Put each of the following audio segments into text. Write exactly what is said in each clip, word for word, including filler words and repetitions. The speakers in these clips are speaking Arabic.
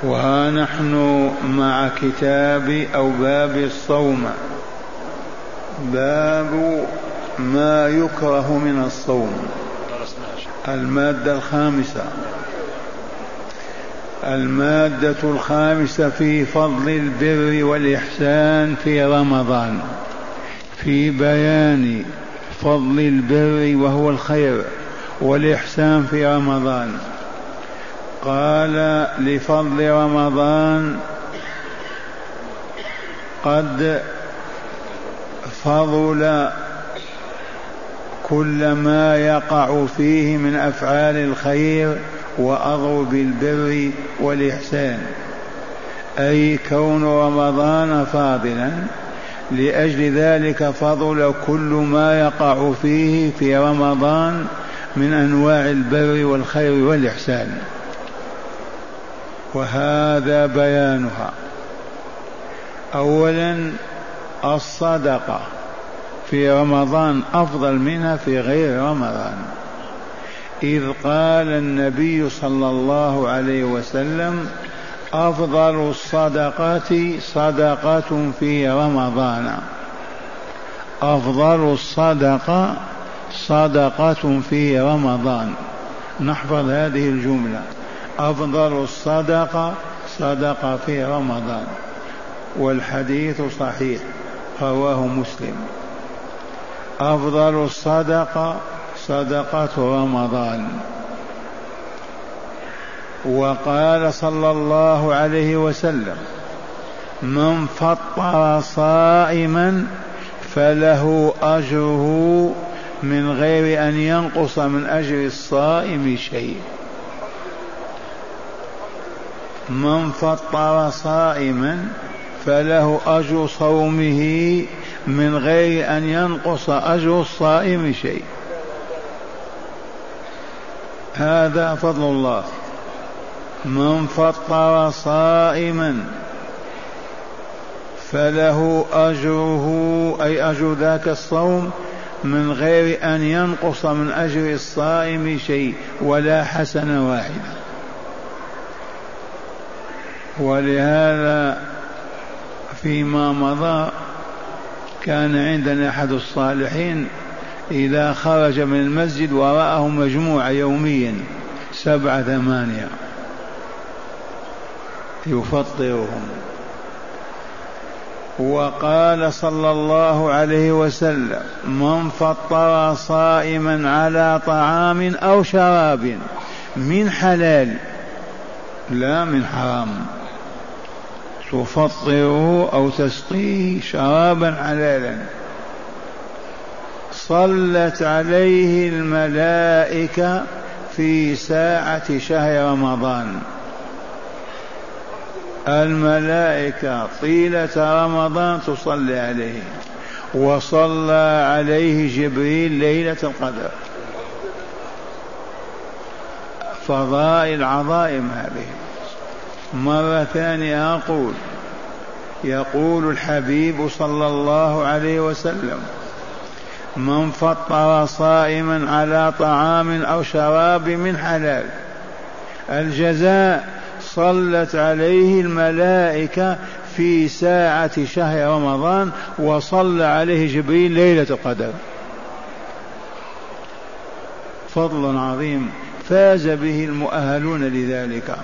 وها نحن مع كتاب أو باب الصوم، باب ما يكره من الصوم. المادة الخامسة المادة الخامسة في فضل البر والإحسان في رمضان، في بيان فضل البر وهو الخير والإحسان في رمضان. قال لفضل رمضان قد فضل كل ما يقع فيه من أفعال الخير وأضرب البر والإحسان، أي كون رمضان فاضلا، لأجل ذلك فضل كل ما يقع فيه في رمضان من أنواع البر والخير والإحسان، وهذا بيانها. أولا الصدقة في رمضان أفضل منها في غير رمضان، إذ قال النبي صلى الله عليه وسلم: أفضل الصدقة صدقة في رمضان. أفضل الصدقة صدقة في رمضان. نحفظ هذه الجملة: أفضل الصدقة صدقة في رمضان، والحديث صحيح رواه مسلم. أفضل الصدقة صدقة رمضان. وقال صلى الله عليه وسلم: من فطر صائما فله أجره من غير أن ينقص من أجر الصائم شيء. من فطر صائما فله أجر صومه من غير أن ينقص أجر الصائم شيء. هذا فضل الله. من فطر صائما فله أجره، أي أجر ذاك الصوم، من غير أن ينقص من أجر الصائم شيء ولا حسنة واحدة. ولهذا فيما مضى كان عندنا أحد الصالحين إذا خرج من المسجد ورآه مجموعة يوميا سبعة ثمانية يفطرهم. وقال صلى الله عليه وسلم: من فطر صائما على طعام أو شراب من حلال لا من حرام، تفطره أو تسقيه شرابا حلالا، صلت عليه الملائكة في ساعة شهر رمضان. الملائكة طيلة رمضان تصلي عليه، وصلى عليه جبريل ليلة القدر. فضائل عظائم هذه. مرة ثانية أقول: يقول الحبيب صلى الله عليه وسلم: من فطر صائما على طعام أو شراب من حلال، الجزاء صلت عليه الملائكة في ساعة شهر رمضان، وصلى عليه جبريل ليلة القدر. فضل عظيم فاز به المؤهلون لذلك.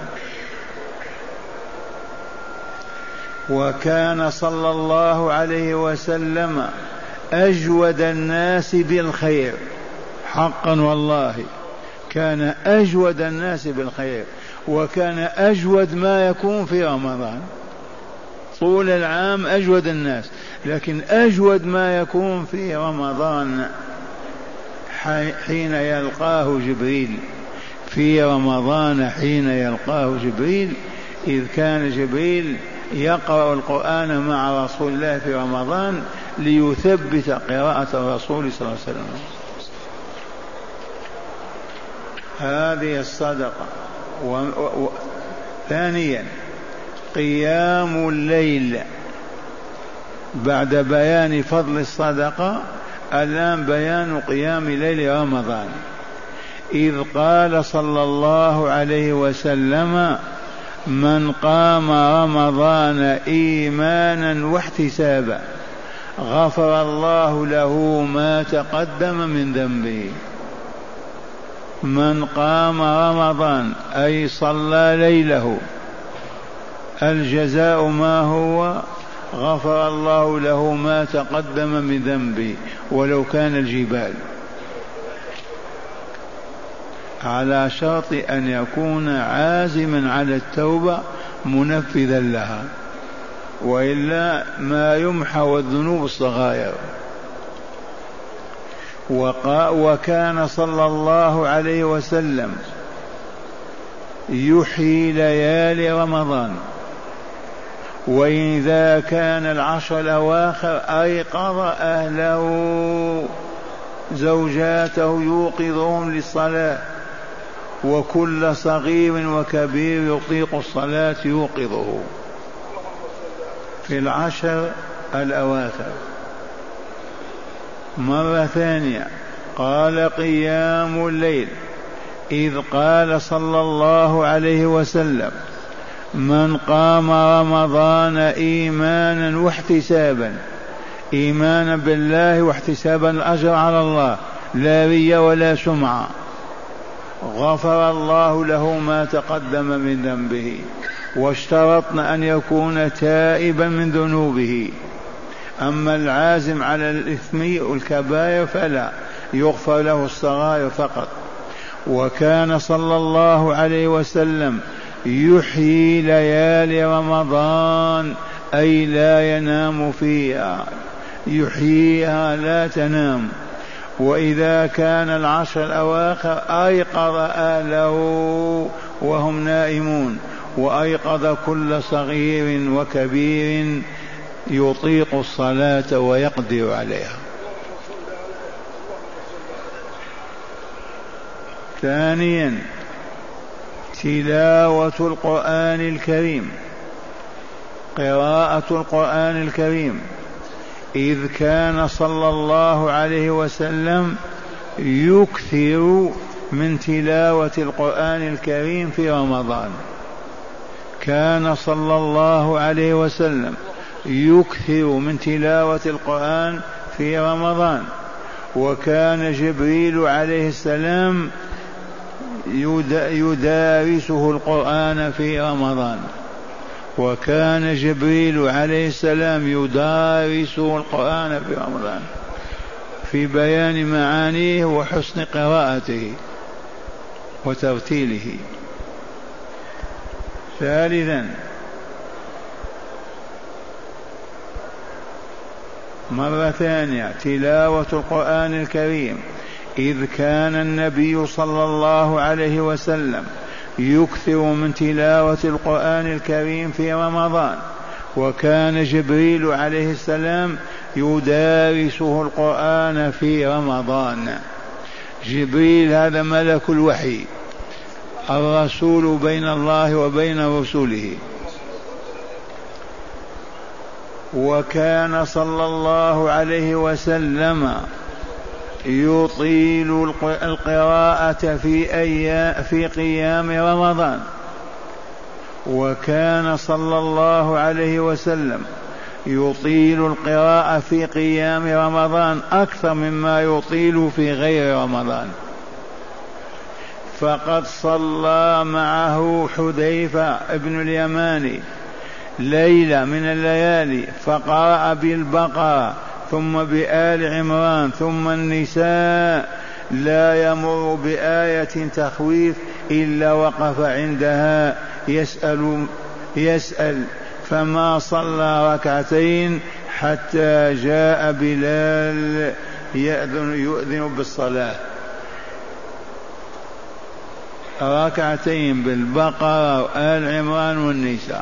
وكان صلى الله عليه وسلم أجود الناس بالخير، حقا والله كان أجود الناس بالخير، وكان أجود ما يكون في رمضان. طول العام أجود الناس، لكن أجود ما يكون في رمضان حين يلقاه جبريل. في رمضان حين يلقاه جبريل، إذ كان جبريل يقرأ القرآن مع رسول الله في رمضان ليثبت قراءة الرسول صلى الله عليه وسلم. هذه الصدقة. و... و... ثانيا قيام الليل. بعد بيان فضل الصدقة الآن بيان قيام ليل رمضان، إذ قال صلى الله عليه وسلم: من قام رمضان إيمانا واحتسابا غفر الله له ما تقدم من ذنبه. من قام رمضان أي صلى ليله، الجزاء ما هو؟ غفر الله له ما تقدم من ذنبه ولو كان الجبال، على شرط أن يكون عازما على التوبة منفذا لها، وإلا ما يمحو الذنوب الصغائر. وكان صلى الله عليه وسلم يحيي ليالي رمضان، وإذا كان العشر الأواخر أيقظ أهله زوجاته يوقظهم للصلاة، وكل صغير وكبير يطيق الصلاة يوقظه في العشر الأواخر. مرة ثانية قال قيام الليل، إذ قال صلى الله عليه وسلم من قام رمضان إيمانا واحتسابا، إيمانا بالله واحتسابا الأجر على الله، لا ريا ولا سمعة، غفر الله له ما تقدم من ذنبه. واشترطنا أن يكون تائبا من ذنوبه. أما العازم على الإثم والكبائر فلا، يغفر له الصغائر فقط. وكان صلى الله عليه وسلم يحيي ليالي رمضان أي لا ينام فيها، يحييها لا تنام. وإذا كان العشر الأواخر أيقظ أهله وهم نائمون، وأيقظ كل صغير وكبير يطيق الصلاة ويقدر عليها. ثانيا تلاوة القرآن الكريم، قراءة القرآن الكريم، إذ كان صلى الله عليه وسلم يكثر من تلاوة القرآن الكريم في رمضان. كان صلى الله عليه وسلم يكثر من تلاوة القرآن في رمضان، وكان جبريل عليه السلام يدارسه القرآن في رمضان، وكان جبريل عليه السلام يدارسه القرآن في رمضان في بيان معانيه وحسن قراءته وترتيله. ثالثا مرة ثانية تلاوة القرآن الكريم، إذ كان النبي صلى الله عليه وسلم يكثر من تلاوة القرآن الكريم في رمضان، وكان جبريل عليه السلام يدارسه القرآن في رمضان. جبريل هذا ملك الوحي، الرسول بين الله وبين رسوله. وكان صلى الله عليه وسلم يطيل القراءة في أيام في قيام رمضان، وكان صلى الله عليه وسلم يطيل القراءة في قيام رمضان أكثر مما يطيل في غير رمضان. فقد صلى معه حذيفة ابن اليماني ليلة من الليالي فقرأ بالبقرة ثم بآل عمران ثم النساء، لا يمر بآية تخويف إلا وقف عندها يسأل يسأل فما صلى ركعتين حتى جاء بلال يأذن يؤذن بالصلاة، ركعتين بالبقرة وآل عمران والنساء.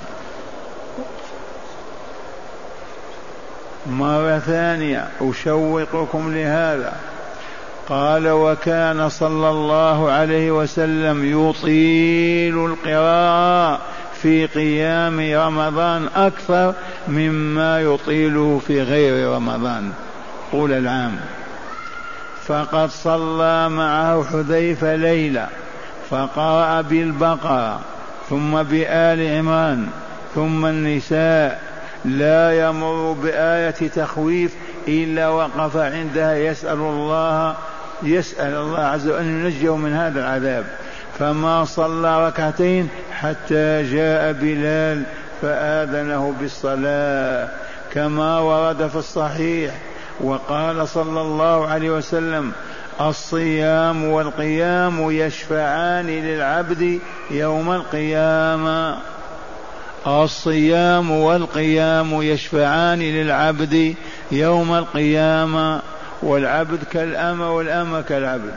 مرة ثانية أشوقكم لهذا، قال وكان صلى الله عليه وسلم يطيل القراءة في قيام رمضان أكثر مما يطيله في غير رمضان طول العام. فقد صلى معه حذيفة ليلة فقرأ بالبقرة ثم بآل عمران ثم النساء، لا يمر بآية تخويف إلا وقف عندها يسأل الله يسأل الله عز وجل أن ينجيه من هذا العذاب. فما صلى ركعتين حتى جاء بلال فآذنه بالصلاة كما ورد في الصحيح. وقال صلى الله عليه وسلم: الصيام والقيام يشفعان للعبد يوم القيامة. الصيام والقيام يشفعان للعبد يوم القيامة، والعبد كالأمة والأمة كالعبد.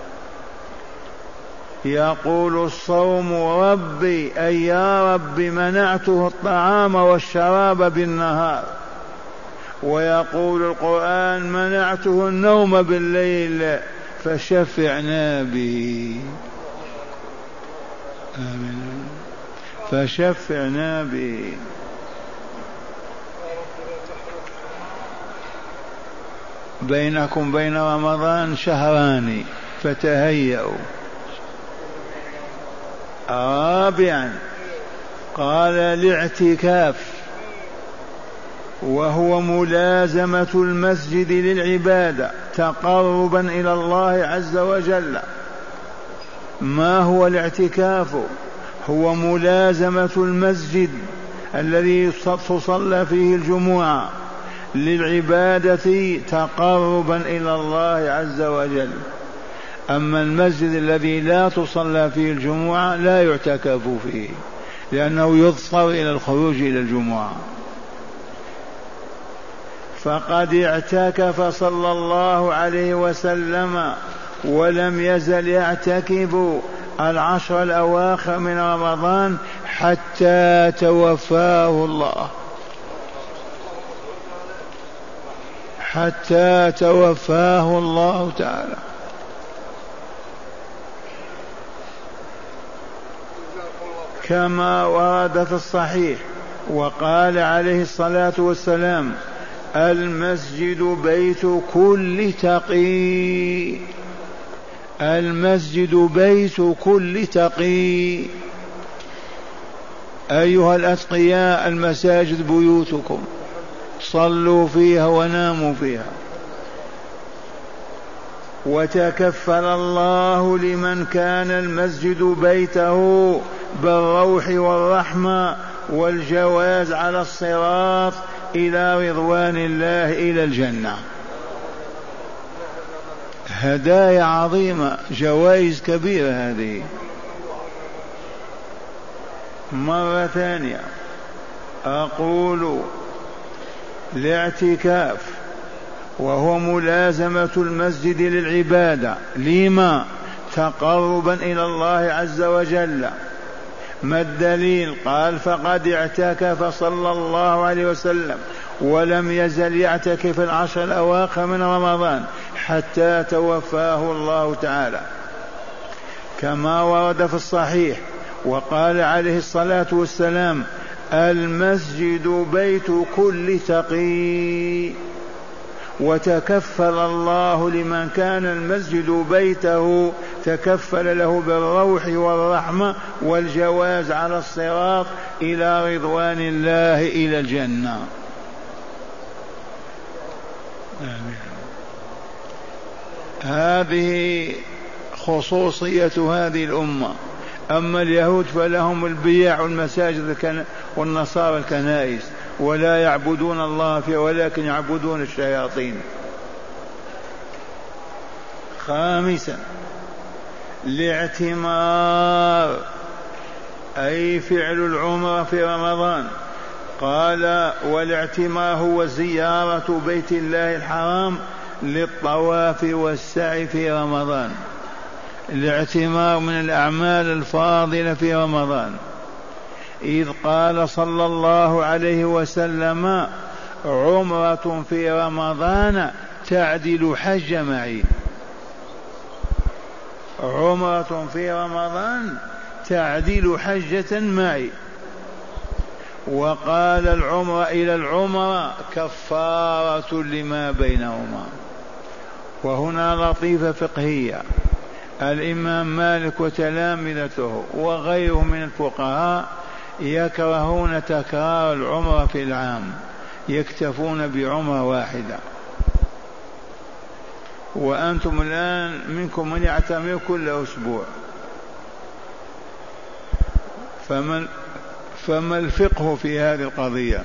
يقول الصوم: ربي أي يا رب منعته الطعام والشراب بالنهار. ويقول القرآن: منعته النوم بالليل فشفعنا به. آمين. فشفعنا به. بينكم بين رمضان شهران فتهيئوا. رابعا قال: الاعتكاف، وهو ملازمة المسجد للعبادة تقربا إلى الله عز وجل. ما هو الاعتكاف؟ هو ملازمة المسجد الذي تصلى فيه الجمعة للعبادة تقربا إلى الله عز وجل. أما المسجد الذي لا تصلى فيه الجمعة لا يعتكف فيه، لأنه يضطر إلى الخروج إلى الجمعة. فقد اعتكف صلى الله عليه وسلم ولم يزل يعتكف العشر الأواخر من رمضان حتى توفاه الله، حتى توفاه الله تعالى. كما ورد في الصحيح. وقال عليه الصلاة والسلام: المسجد بيت كل تقي، المسجد بيت كل تقي. أيها الأتقياء، المساجد بيوتكم، صلوا فيها وناموا فيها. وتكفل الله لمن كان المسجد بيته بالروح والرحمة والجواز على الصراط إلى رضوان الله إلى الجنة. هدايا عظيمة، جوائز كبيرة هذه. مرة ثانية أقول: الاعتكاف وهو ملازمة المسجد للعبادة. لما؟ تقربا إلى الله عز وجل. ما الدليل؟ قال: فقد اعتكف صلى الله عليه وسلم ولم يزل يعتكف العشر الأواخر من رمضان حتى توفاه الله تعالى، كما ورد في الصحيح. وقال عليه الصلاة والسلام: المسجد بيت كل تقي. وتكفل الله لمن كان المسجد بيته، تكفل له بالروح والرحمة والجواز على الصراط إلى رضوان الله إلى الجنة. آمين. هذه خصوصية هذه الأمة. أما اليهود فلهم البيع والمساجد والنصارى الكنائس، ولا يعبدون الله فيها ولكن يعبدون الشياطين. خامسا الاعتمار، أي فعل العمرة في رمضان. قال: والاعتمار هو زيارة بيت الله الحرام للطواف والسعي في رمضان. الاعتمار من الأعمال الفاضلة في رمضان، إذ قال صلى الله عليه وسلم: عمرة في رمضان تعدل حج معي. عمرة في رمضان تعدل حجة معي. وقال: العمرة إلى العمرة كفارة لما بينهما. وهنا لطيفة فقهية: الإمام مالك وتلامذته وغيره من الفقهاء يكرهون تكرار العمرة في العام، يكتفون بعمرة واحدة. وأنتم الآن منكم من يعتمر كل أسبوع، فمن فما الفقه في هذه القضية؟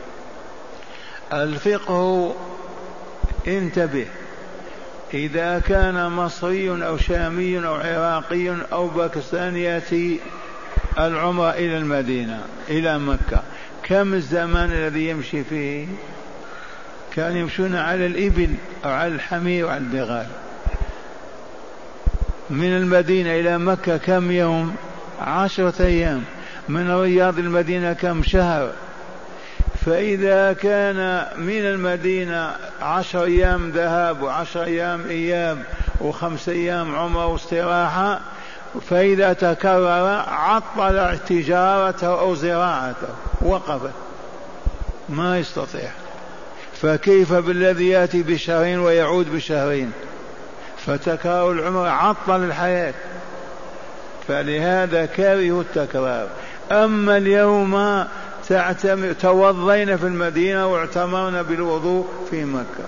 الفقه انتبه، إذا كان مصري أو شامي أو عراقي أو باكستاني يأتي العمرة إلى المدينة إلى مكة، كم الزمان الذي يمشي فيه؟ كان يمشون على الإبل أو على الحمير وعلى البغال. من المدينة إلى مكة كم يوم؟ عشرة أيام. من رياض المدينة كم شهر؟ فإذا كان من المدينة عشر أيام ذهاب وعشر أيام إياب وخمس أيام عمره واستراحة، فإذا تكرر عطل تجارته أو زراعته، وقفت، ما يستطيع. فكيف بالذي يأتي بشهرين ويعود بشهرين؟ فتكرار العمر عطل الحياة، فلهذا كرهوا التكرار. أما اليوم تعتمر، توضينا في المدينة واعتمرنا بالوضوء في مكة،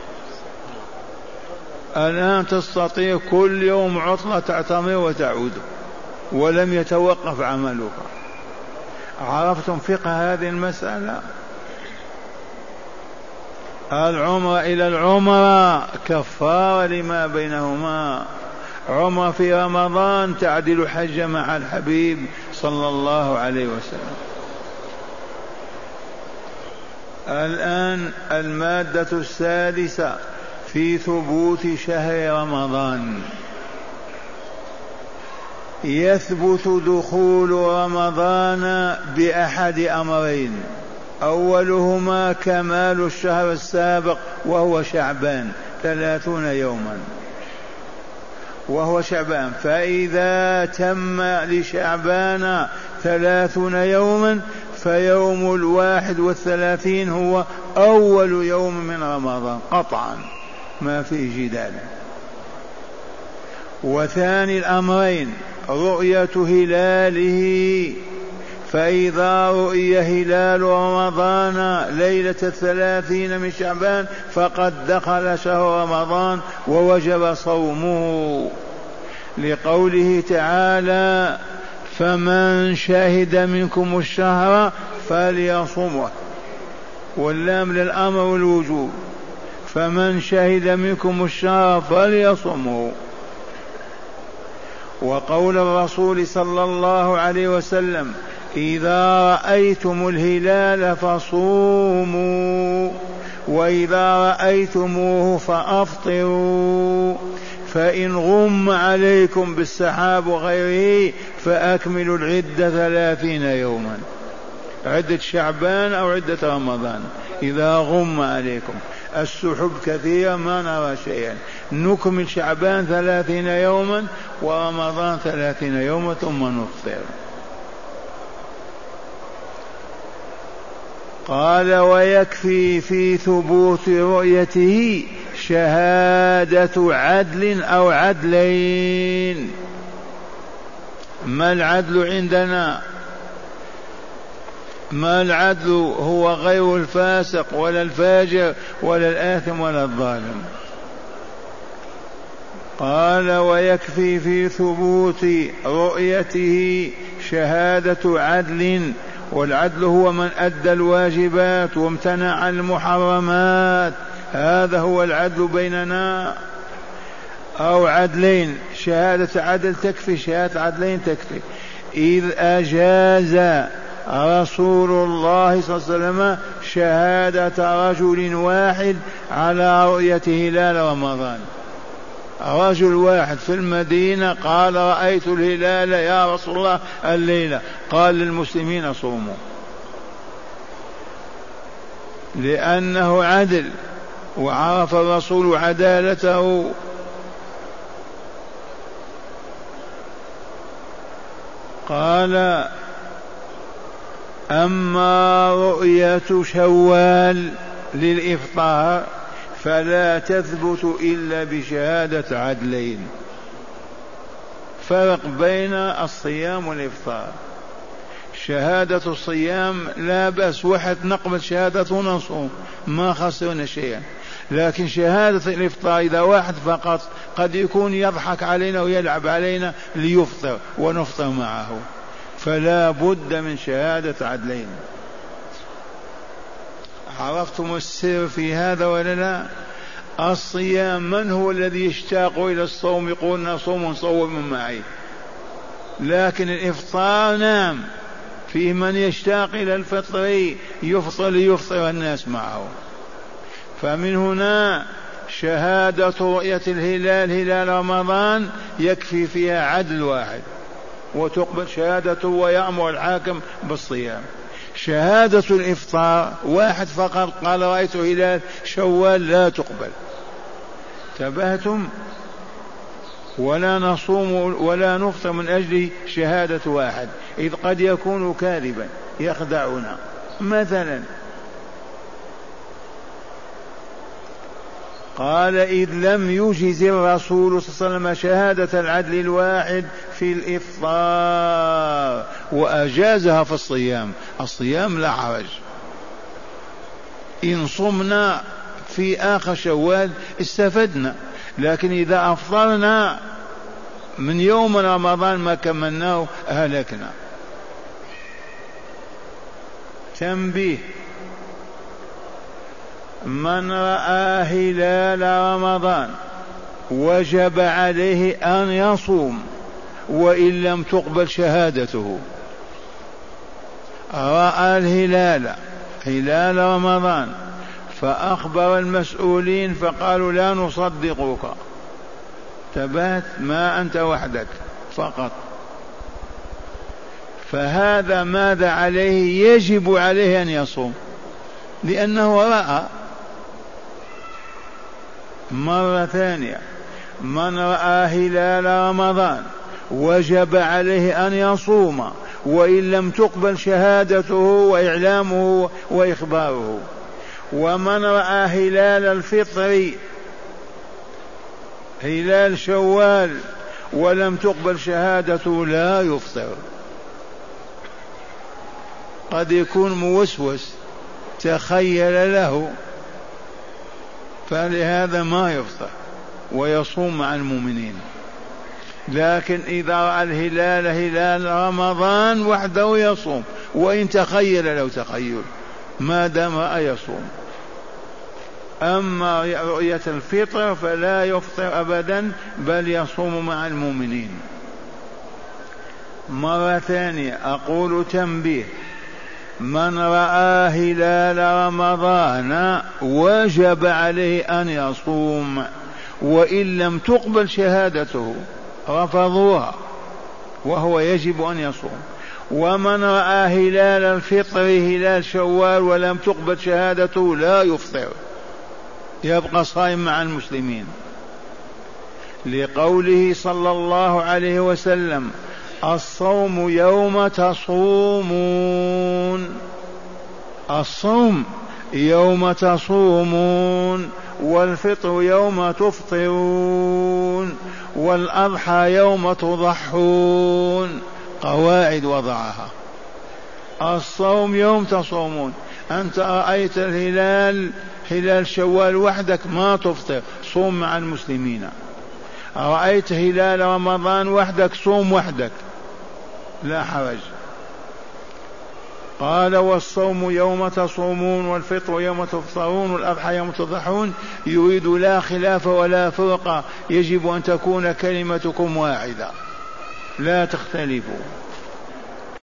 الآن تستطيع كل يوم عطلة تعتمر وتعود ولم يتوقف عملك. عرفتم فقه هذه المسألة؟ العمرة إلى العمرة كفارة لما بينهما. عمرة في رمضان تعدل حج مع الحبيب صلى الله عليه وسلم. الآن المادة السادسة في ثبوت شهر رمضان. يثبت دخول رمضان بأحد أمرين، أولهما كمال الشهر السابق وهو شعبان ثلاثون يوما، وهو شعبان، فإذا تم لشعبان ثلاثون يوما فيوم الواحد والثلاثين هو أول يوم من رمضان قطعا، ما فيه جدال. وثاني الأمرين رؤية هلاله، فإذا رؤي هلال رمضان ليلة الثلاثين من شعبان فقد دخل شهر رمضان ووجب صومه، لقوله تعالى فمن شهد منكم الشهر فليصمه، واللام للأمر والوجوب، فمن شهد منكم الشهر فليصمه. وقول الرسول صلى الله عليه وسلم إذا رأيتم الهلال فصوموا وإذا رأيتموه فأفطروا، فإن غم عليكم بالسحاب وغيره فأكملوا العدة ثلاثين يوما، عدة شعبان أو عدة رمضان. إذا غم عليكم السحب كثيرة ما نرى شيئا، نكمل شعبان ثلاثين يوما ورمضان ثلاثين يوما ثم نفطر. قال ويكفي في ثبوت رؤيته شهادة عدل أو عدلين. ما العدل عندنا؟ ما العدل؟ هو غير الفاسق ولا الفاجر ولا الآثم ولا الظالم. قال ويكفي في ثبوت رؤيته شهادة عدل، والعدل هو من أدى الواجبات وامتنع عن المحرمات، هذا هو العدل بيننا. أو عدلين، شهادة عدل تكفي، شهادة عدلين تكفي. إذ أجاز رسول الله صلى الله عليه وسلم شهادة رجل واحد على رؤية هلال رمضان. رجل واحد في المدينة قال رأيت الهلال يا رسول الله الليلة، قال للمسلمين صوموا، لأنه عدل وعرف الرسول عدالته. قال أما رؤية شوال للإفطار فلا تثبت إلا بشهادة عدلين. فرق بين الصيام والإفطار. شهادة الصيام لا بأس، واحد نقبل شهادته ونصوم ما خسرنا شيئا، لكن شهادة الإفطار إذا واحد فقط قد يكون يضحك علينا ويلعب علينا ليفطر ونفطر معه، فلا بد من شهادة عدلين. عرفتم السر في هذا ولا لا؟ الصيام من هو الذي يشتاق إلى الصوم يقول نصوم صوم معي، لكن الإفطار نعم فيه من يشتاق إلى الفطر يفطر ليفطر الناس معه. فمن هنا شهادة رؤية الهلال هلال رمضان يكفي فيها عدل واحد وتقبل شهادته ويأمر الحاكم بالصيام. شهادة الإفطار واحد فقط قال رأيت هلال شوال لا تقبل. تبهتم؟ ولا نصوم ولا نفطر من أجل شهادة واحد، إذ قد يكون كاذبا يخدعنا. مثلا قال إذ لم يجز الرسول صلى الله عليه وسلم شهادة العدل الواحد في الإفطار وأجازها في الصيام. الصيام لا حرج، إن صمنا في آخر شوال استفدنا، لكن إذا أفطرنا من يوم رمضان ما كملناه هلكنا. تنبيه: من رأى هلال رمضان وجب عليه أن يصوم وإن لم تقبل شهادته. رأى الهلال هلال رمضان فأخبر المسؤولين فقالوا لا نصدقك، تبات ما أنت وحدك فقط، فهذا ماذا عليه؟ يجب عليه أن يصوم لأنه رأى. مرة ثانية: من رأى هلال رمضان وجب عليه أن يصوم وإن لم تقبل شهادته وإعلامه وإخباره. ومن رأى هلال الفطر هلال شوال ولم تقبل شهادته لا يفطر. قد يكون موسوس تخيل له، فلهذا ما يفطر ويصوم مع المؤمنين. لكن إذا رأى الهلال هلال رمضان وحده يصوم وإن تخيل له تخيل ما دام رأى يصوم. أما رؤية الفطر فلا يفطر أبدا بل يصوم مع المؤمنين. مرة ثانية أقول تنبيه: من رأى هلال رمضان وجب عليه أن يصوم وإن لم تقبل شهادته، رفضوها وهو يجب أن يصوم. ومن رأى هلال الفطر هلال شوال ولم تقبل شهادته لا يفطر، يبقى صائم مع المسلمين، لقوله صلى الله عليه وسلم: الصوم يوم تصومون. الصوم يوم تصومون، والفطر يوم تفطرون، والأضحى يوم تضحون. قواعد وضعها. الصوم يوم تصومون، أنت رأيت الهلال هلال شوال وحدك ما تفطر، صوم مع المسلمين. رأيت هلال رمضان وحدك صوم وحدك لا حرج. قال: والصوم يوم تصومون والفطر يوم تفطرون والأضحى يوم تضحون. يريد لا خلاف ولا فرقة، يجب أن تكون كلمتكم واحدة لا تختلفوا.